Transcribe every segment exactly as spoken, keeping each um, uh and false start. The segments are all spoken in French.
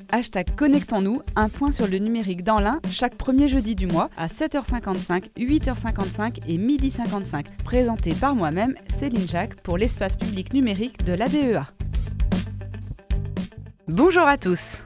Hashtag Connectons-nous, un point sur le numérique dans l'Ain, chaque premier jeudi du mois à sept heures cinquante-cinq, huit heures cinquante-cinq et midi cinquante-cinq. Présenté par moi-même, Céline Jacques, pour l'espace public numérique de l'A D E A. Bonjour à tous.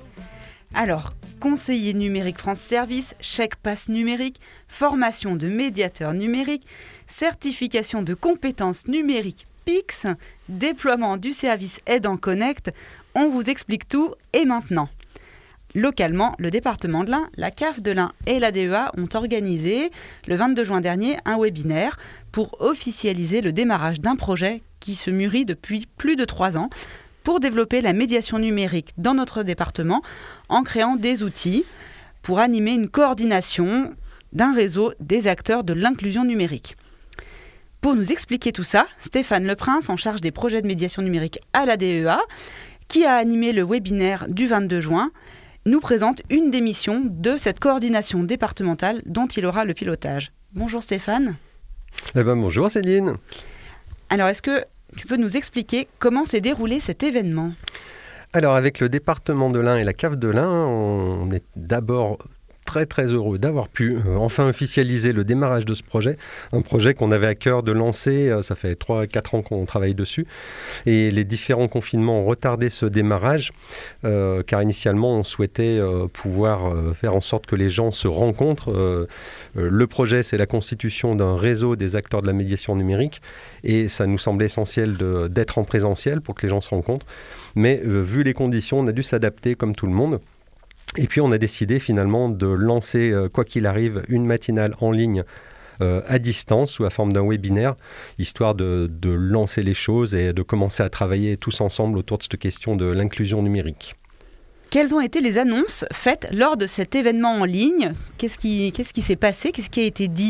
Alors, conseiller numérique France Service, chèque passe numérique, formation de médiateur numérique, certification de compétences numériques P I X, déploiement du service Aidant Connect, on vous explique tout et maintenant. Localement, le département de l'Ain, la C A F de l'Ain et l'A D E A ont organisé le vingt-deux juin dernier un webinaire pour officialiser le démarrage d'un projet qui se mûrit depuis plus de trois ans pour développer la médiation numérique dans notre département en créant des outils pour animer une coordination d'un réseau des acteurs de l'inclusion numérique. Pour nous expliquer tout ça, Stéphane Leprince, en charge des projets de médiation numérique à l'A D E A, qui a animé le webinaire du vingt-deux juin, nous présente une des missions de cette coordination départementale dont il aura le pilotage. Bonjour Stéphane. Eh ben, bonjour Céline. Alors, est-ce que tu peux nous expliquer comment s'est déroulé cet événement ? Alors, avec le département de l'Ain et la C A F de l'Ain, on est d'abord très très heureux d'avoir pu euh, enfin officialiser le démarrage de ce projet, un projet qu'on avait à cœur de lancer, euh, ça fait trois à quatre ans qu'on travaille dessus, et les différents confinements ont retardé ce démarrage, euh, car initialement on souhaitait euh, pouvoir euh, faire en sorte que les gens se rencontrent. Euh, euh, le projet, c'est la constitution d'un réseau des acteurs de la médiation numérique, et ça nous semblait essentiel de, d'être en présentiel pour que les gens se rencontrent, mais euh, vu les conditions, on a dû s'adapter comme tout le monde. Et puis on a décidé finalement de lancer, euh, quoi qu'il arrive, une matinale en ligne euh, à distance sous la forme d'un webinaire, histoire de, de lancer les choses et de commencer à travailler tous ensemble autour de cette question de l'inclusion numérique. Quelles ont été les annonces faites lors de cet événement en ligne ? Qu'est-ce qui, qu'est-ce qui s'est passé ? Qu'est-ce qui a été dit ?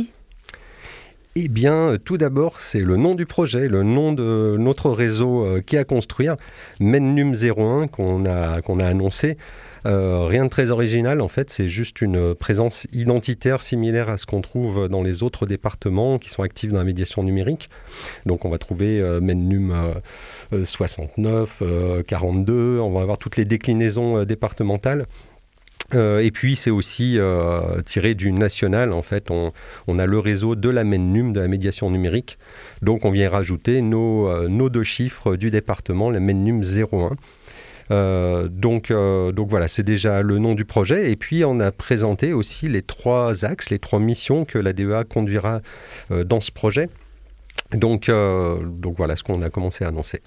Eh bien, tout d'abord, c'est le nom du projet, le nom de notre réseau euh, qui est à construire, MENNUM zéro un, qu'on a, qu'on a annoncé. Euh, rien de très original, en fait, c'est juste une présence identitaire similaire à ce qu'on trouve dans les autres départements qui sont actifs dans la médiation numérique. Donc, on va trouver euh, MENNUM euh, soixante-neuf, euh, quarante-deux, on va avoir toutes les déclinaisons euh, départementales. Euh, et puis, c'est aussi euh, tiré du national. En fait, on, on a le réseau de la MENNUM, de la médiation numérique. Donc, on vient rajouter nos, euh, nos deux chiffres du département, la MENNUM zéro un. Euh, donc, euh, donc voilà, c'est déjà le nom du projet. Et puis, on a présenté aussi les trois axes, les trois missions que l'A D E A conduira euh, dans ce projet. Donc, euh, donc voilà ce qu'on a commencé à annoncer.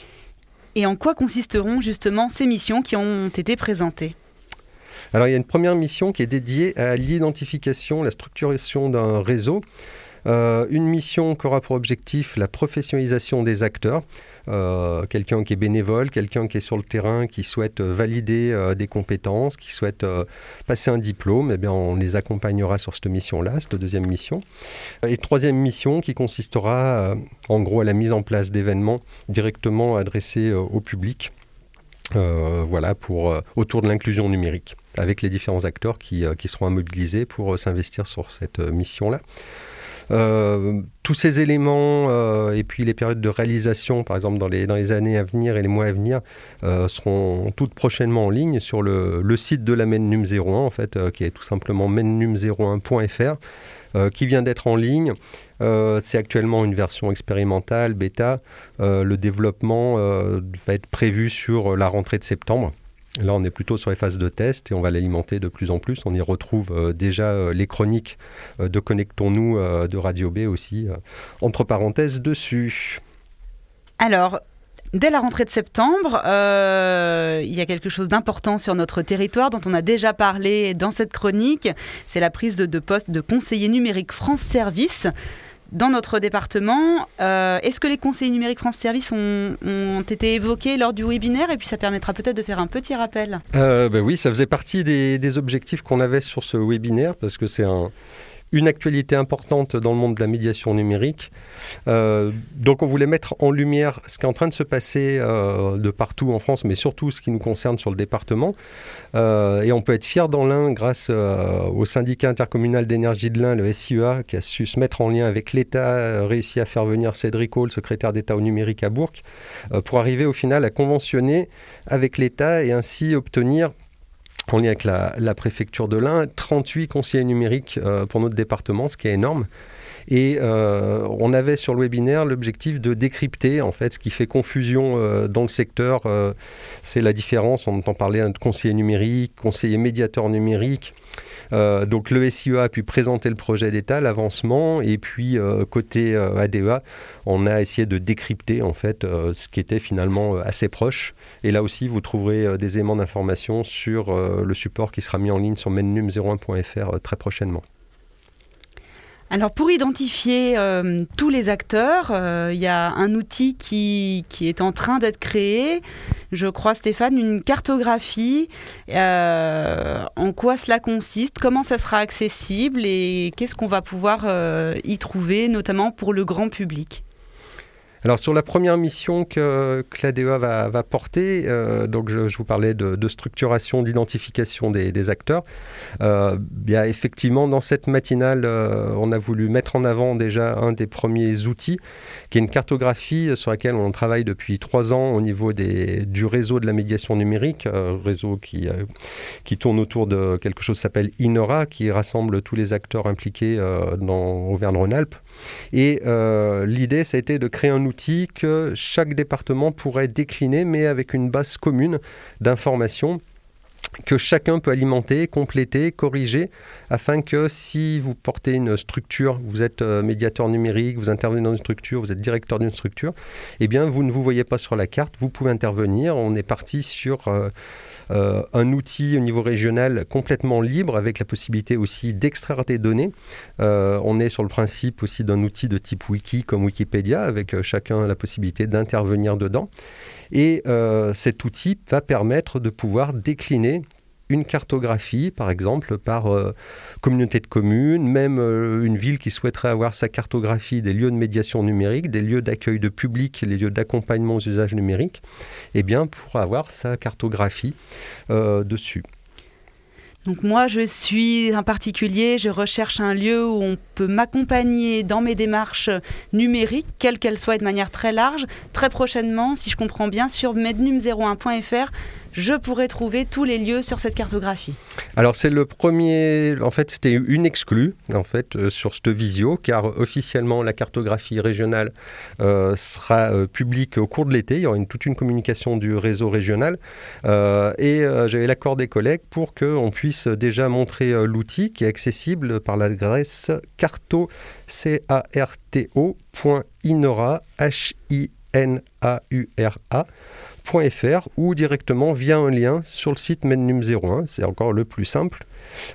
Et en quoi consisteront justement ces missions qui ont été présentées ? Alors, il y a une première mission qui est dédiée à l'identification, la structuration d'un réseau. Euh, une mission qui aura pour objectif la professionnalisation des acteurs. Euh, quelqu'un qui est bénévole, quelqu'un qui est sur le terrain, qui souhaite euh, valider euh, des compétences, qui souhaite euh, passer un diplôme, eh bien, on les accompagnera sur cette mission-là, cette deuxième mission. Et troisième mission qui consistera euh, en gros à la mise en place d'événements directement adressés euh, au public. Euh, voilà, pour, euh, autour de l'inclusion numérique, avec les différents acteurs qui, euh, qui seront à mobiliser pour euh, s'investir sur cette euh, mission-là. Euh, tous ces éléments euh, et puis les périodes de réalisation, par exemple dans les, dans les années à venir et les mois à venir, euh, seront toutes prochainement en ligne sur le, le site de la MENNUM zéro un, en fait, euh, qui est tout simplement mennum zéro un point f r, euh, qui vient d'être en ligne. Euh, c'est actuellement une version expérimentale, bêta. Euh, le développement euh, va être prévu sur la rentrée de septembre. Là, on est plutôt sur les phases de test et on va l'alimenter de plus en plus. On y retrouve euh, déjà euh, les chroniques euh, de Connectons-nous euh, de Radio B aussi, euh, entre parenthèses, dessus. Alors, dès la rentrée de septembre, euh, il y a quelque chose d'important sur notre territoire dont on a déjà parlé dans cette chronique. C'est la prise de, de poste de conseiller numérique France Service. Dans notre département, euh, est-ce que les conseillers numériques France Service ont, ont été évoqués lors du webinaire ? Et puis ça permettra peut-être de faire un petit rappel. Euh, ben oui, ça faisait partie des, des objectifs qu'on avait sur ce webinaire parce que c'est un, une actualité importante dans le monde de la médiation numérique. Euh, donc on voulait mettre en lumière ce qui est en train de se passer euh, de partout en France, mais surtout ce qui nous concerne sur le département. Euh, et on peut être fier dans l'Ain grâce euh, au syndicat intercommunal d'énergie de l'Ain, le S I E A, qui a su se mettre en lien avec l'État, euh, réussi à faire venir Cédric O, le secrétaire d'État au numérique à Bourg, euh, pour arriver au final à conventionner avec l'État et ainsi obtenir, en lien avec la, la préfecture de l'Ain, trente-huit conseillers numériques euh, pour notre département, ce qui est énorme. Et euh, on avait sur le webinaire l'objectif de décrypter en fait ce qui fait confusion euh, dans le secteur. Euh, c'est la différence, on entend parler de conseiller numérique, conseiller médiateur numérique. Euh, donc le S I E A a pu présenter le projet d'État, l'avancement, et puis euh, côté euh, A D E A, on a essayé de décrypter en fait euh, ce qui était finalement assez proche. Et là aussi, vous trouverez euh, des éléments d'information sur euh, le support qui sera mis en ligne sur mednum zéro un point f r euh, très prochainement. Alors pour identifier euh, tous les acteurs, il euh, y a un outil qui, qui est en train d'être créé, je crois Stéphane, une cartographie. Euh, en quoi cela consiste, comment ça sera accessible et qu'est-ce qu'on va pouvoir euh, y trouver, notamment pour le grand public ? Alors sur la première mission que, que l'A D E A va, va porter, euh, donc je, je vous parlais de, de structuration, d'identification des, des acteurs. Euh, bien effectivement, dans cette matinale, euh, on a voulu mettre en avant déjà un des premiers outils, qui est une cartographie sur laquelle on travaille depuis trois ans au niveau des, du réseau de la médiation numérique, euh, réseau qui, euh, qui tourne autour de quelque chose qui s'appelle INORA, qui rassemble tous les acteurs impliqués euh, dans Auvergne-Rhône-Alpes. Et euh, l'idée, ça a été de créer un outil que chaque département pourrait décliner, mais avec une base commune d'informations que chacun peut alimenter, compléter, corriger, afin que si vous portez une structure, vous êtes euh, médiateur numérique, vous intervenez dans une structure, vous êtes directeur d'une structure, eh bien vous ne vous voyez pas sur la carte, vous pouvez intervenir. On est parti sur euh, euh, un outil au niveau régional complètement libre, avec la possibilité aussi d'extraire des données. Euh, on est sur le principe aussi d'un outil de type wiki comme Wikipédia, avec euh, chacun la possibilité d'intervenir dedans. Et euh, cet outil va permettre de pouvoir décliner une cartographie, par exemple, par euh, communauté de communes, même euh, une ville qui souhaiterait avoir sa cartographie des lieux de médiation numérique, des lieux d'accueil de public, les lieux d'accompagnement aux usages numériques, eh bien, pourra avoir sa cartographie euh, dessus. Donc moi, je suis un particulier, je recherche un lieu où on peut m'accompagner dans mes démarches numériques, quelles qu'elles soient, de manière très large. Très prochainement, si je comprends bien, sur mednum zéro un point f r, je pourrai trouver tous les lieux sur cette cartographie. Alors c'est le premier, en fait c'était une exclue en fait, euh, sur cette visio, car officiellement la cartographie régionale euh, sera euh, publique au cours de l'été. Il y aura une, toute une communication du réseau régional euh, et euh, j'avais l'accord des collègues pour qu'on puisse déjà montrer euh, l'outil qui est accessible par l'adresse carto, c a r t o point inora, h i n a u r a, .fr ou directement via un lien sur le site mednum zéro un. C'est encore le plus simple.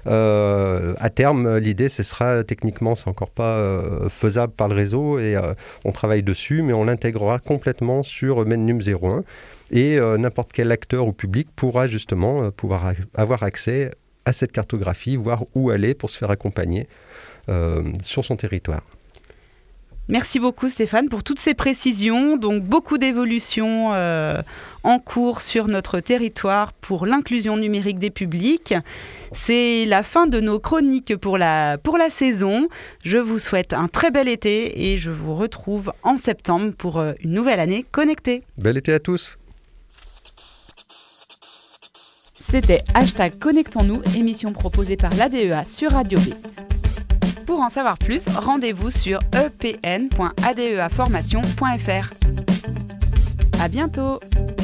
Euh, à terme, l'idée, ce sera techniquement, c'est encore pas euh, faisable par le réseau et euh, on travaille dessus, mais on l'intégrera complètement sur mednum zéro un et euh, n'importe quel acteur ou public pourra justement euh, pouvoir a- avoir accès à cette cartographie, voir où aller pour se faire accompagner euh, sur son territoire. Merci beaucoup Stéphane pour toutes ces précisions. Donc beaucoup d'évolutions euh, en cours sur notre territoire pour l'inclusion numérique des publics. C'est la fin de nos chroniques pour la, pour la saison. Je vous souhaite un très bel été et je vous retrouve en septembre pour une nouvelle année connectée. Bel été à tous. C'était hashtag Connectons-nous, émission proposée par l'A D E A sur Radio B. Pour en savoir plus, rendez-vous sur e p n point a d e a formation point f r. À bientôt!